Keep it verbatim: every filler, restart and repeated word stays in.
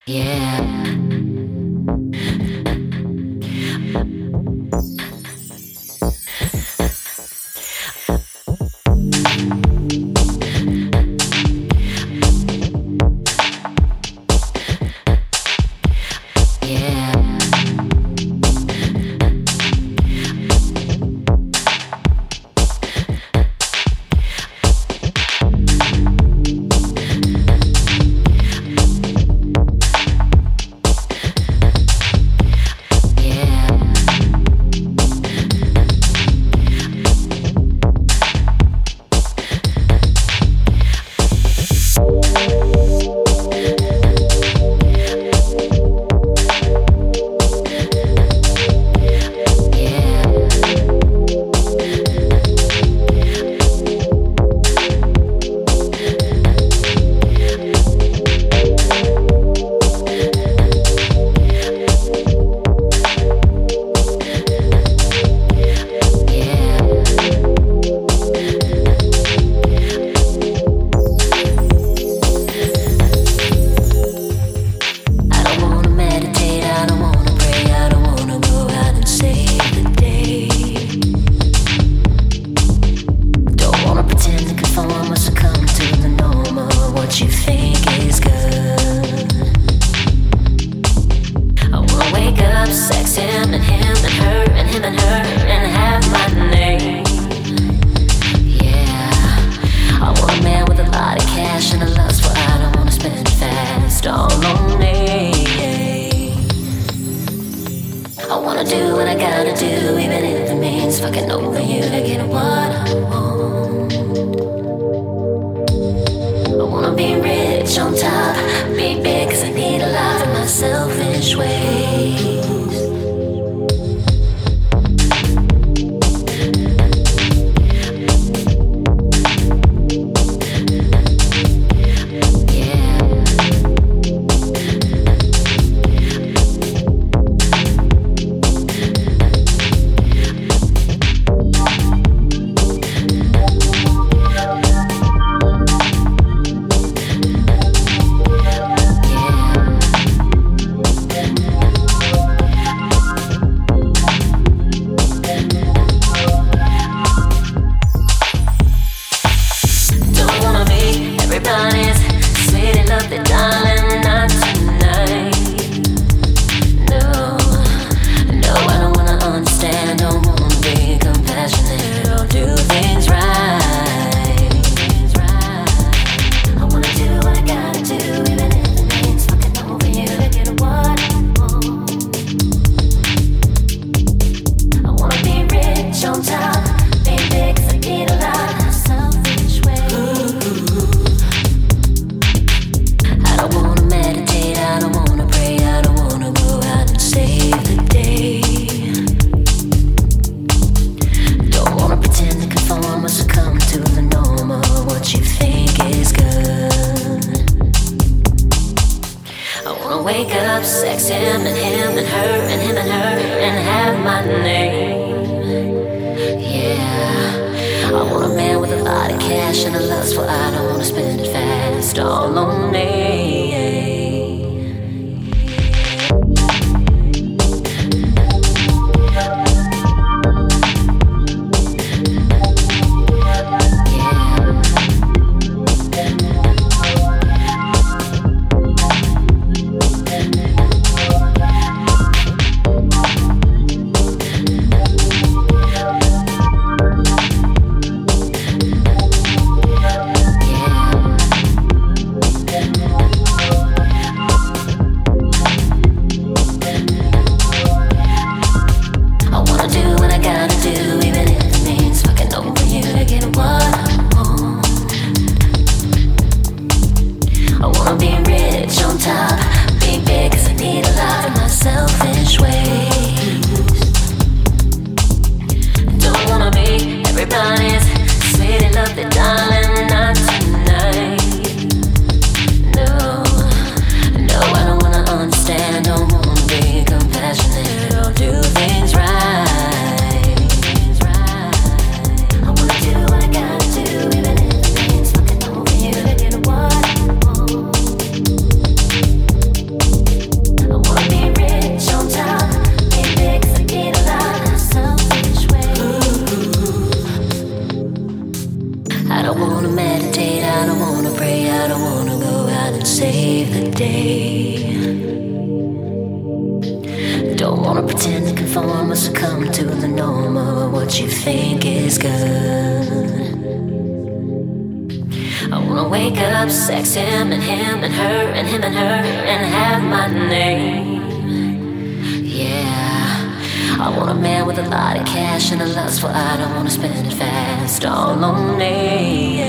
Yeah. day. Don't wanna pretend to conform or succumb to the norm of what you think is good. I wanna wake up, sex him and him and her and him and her and have my name. Yeah, I want a man with a lot of cash and a lust for I don't wanna spend it fast all on me.